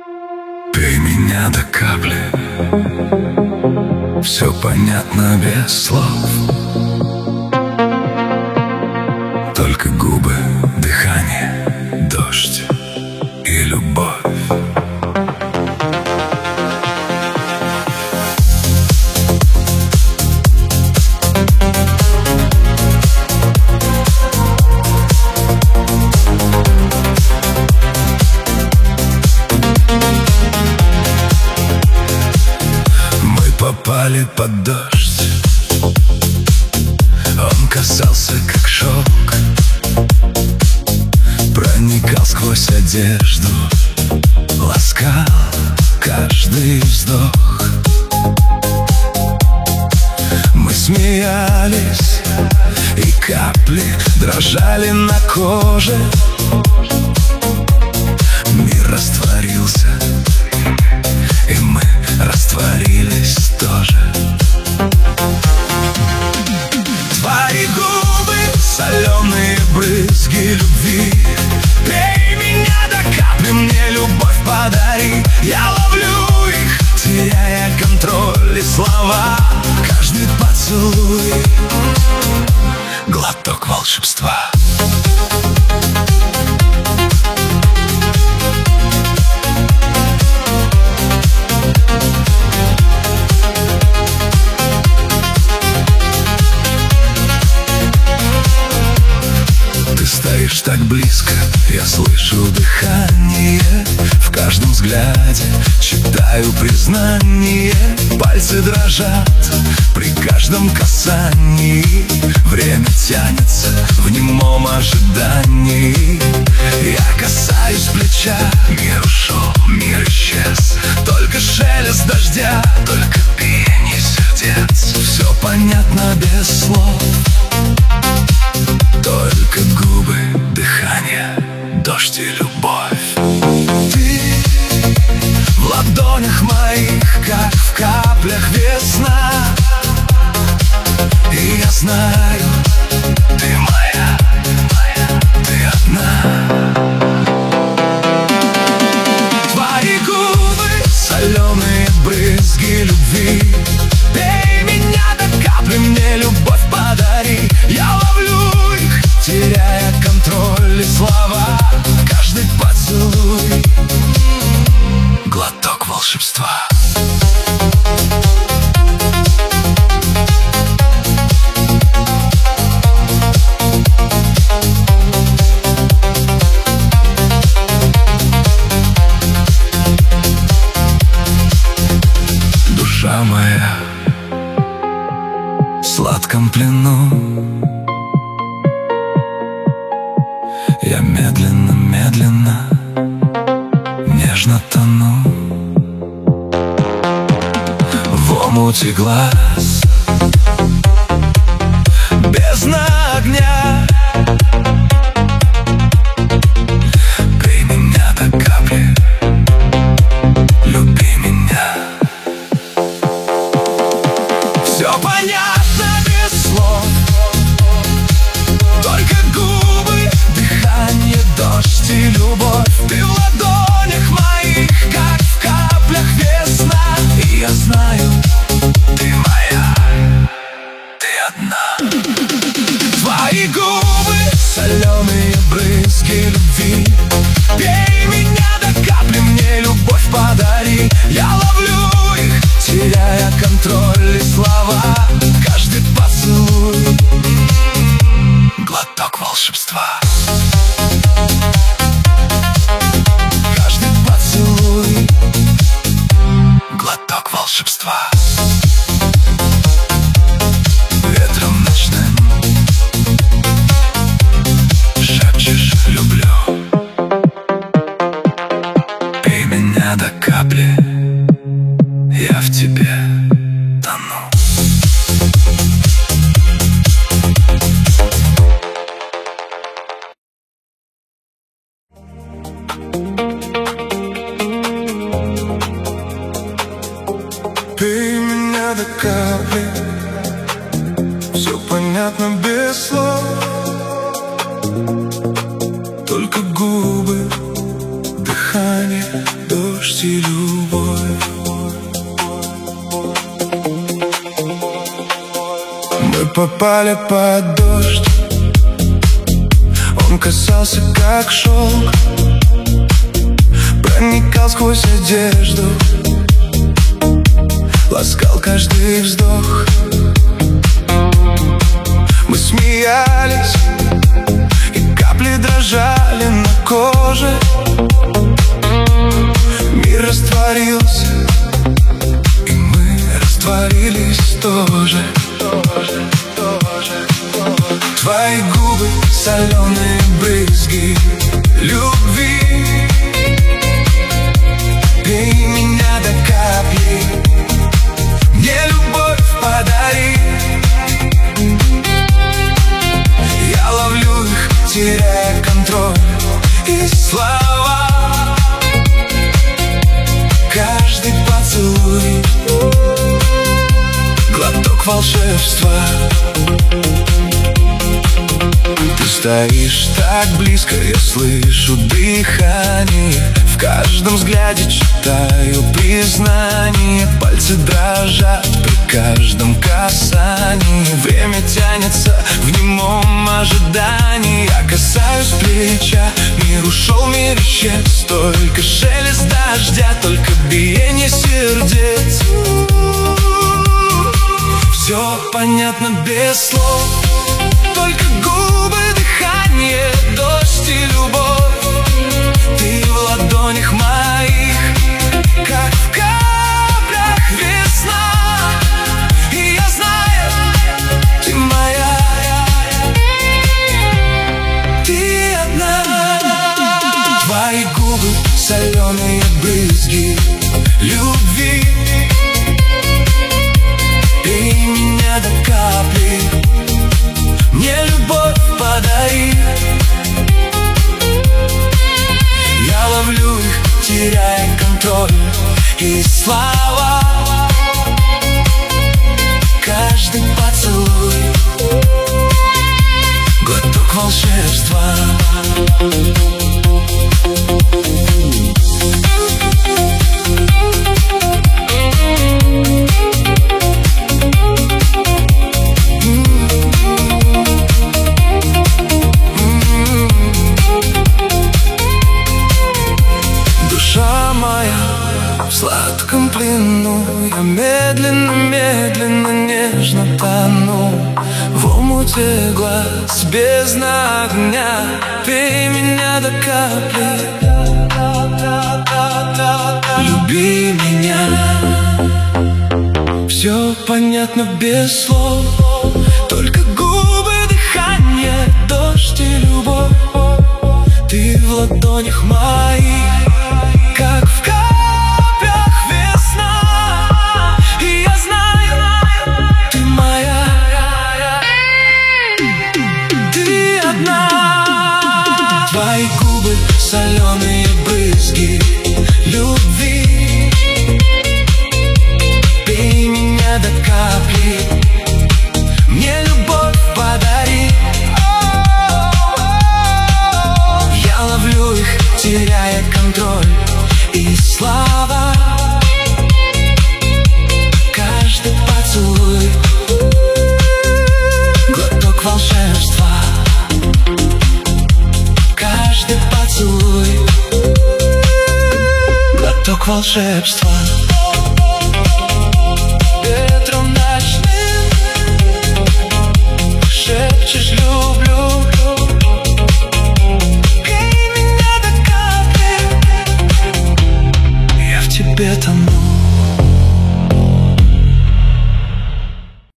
Пей меня до капли, все понятно без слов. Только губы, дыхание, дождь и любовь. Попали под дождь, он касался как шелк, проникал сквозь одежду, ласкал каждый вздох. Мы смеялись, и капли дрожали на коже. Мир растворился, и мы растворились тоже. Твои губы, соленые брызги любви. Пей меня до капли, мне любовь подари. Я ловлю их, теряя контроль и слова. Каждый поцелуй — глоток волшебства. Стоишь так близко, я слышу дыхание. В каждом взгляде читаю признание. Пальцы дрожат при каждом касании. Время тянется в немом ожидании. Я касаюсь плеча, мир ушел, мир исчез. Только шелест дождя, только биение сердец. Все понятно без слов. Только губы, дыхание, дождь и любовь. Ты в ладонях моих, как в каплях весна. И я знаю, ты моя, ты одна. Твои губы, соленые брызги любви. Пей меня до капли, мне любовь подари. Я ловлю их, теряя контроль и слова. Каждый поцелуй — глоток волшебства. Душа моя в сладком плену. Я медленно, медленно, нежно тону в омуте глаз. Бездна огня. Пей меня до капли, люби меня. Все понятно без слов. Только губы, дыхание, дождь и любовь. Ты в ладонях моих, как в каплях весна. И я знаю, ты моя, ты одна. Твои губы, соленые брызги любви. Пей меня до капли, мне любовь подари. Я ловлю их, теряя контроль и слова. Каждый поцелуй — глоток волшебства. Каждый поцелуй — глоток волшебства. Ветром ночным шепчешь «люблю». Пей меня до капли, я в тебе тону. Пей меня до капли, все понятно без слов. Только губы, дыхание, дождь дождь и любовь. Мы попали под дождь. Он касался как шелк, проникал сквозь одежду, ласкал каждый вздох. Мы смеялись, и капли дрожали на коже. Мир растворился, и мы растворились тоже. Твои губы — соленые брызги любви. Пей меня до капли, мне любовь подари. Я ловлю их, теряя контроль, и слова. Каждый поцелуй — глоток волшебства. Ты стоишь так близко, я слышу дыхание. В каждом взгляде читаю признание. Пальцы дрожат при каждом касании. Время тянется в немом ожидании. Я касаюсь плеча, мир ушел, мир исчез. Только шелест дождя, только биение сердец. Все понятно без слов, только губы, дыхание, дождь и любовь. Ты в ладонях моих, как в каплях весна. И я знаю, ты моя, ты одна. Твои губы — соленые брызги любви. Пей меня до капли, мне любовь подари. Я ловлю их, теряя контроль, и слова. Каждый поцелуй — глоток волшебства. В сладком плену я медленно, медленно, нежно тону в омуте глаз, бездна огня. Пей меня до капли, люби меня. Все понятно без слов, только губы, дыхание, дождь и любовь. Ты в ладонях моих, как в каплях весна. И я знаю, ты моя, ты одна. Твои губы — соленые брызги любви. Пей меня до капли, мне любовь подари. Я ловлю их, теряя контроль, и слова. Каждый поцелуй — глоток волшебства. Каждый поцелуй — глоток волшебства. Ветром ночным шепчешь люблю. Пей меня до капли, я в тебе тону.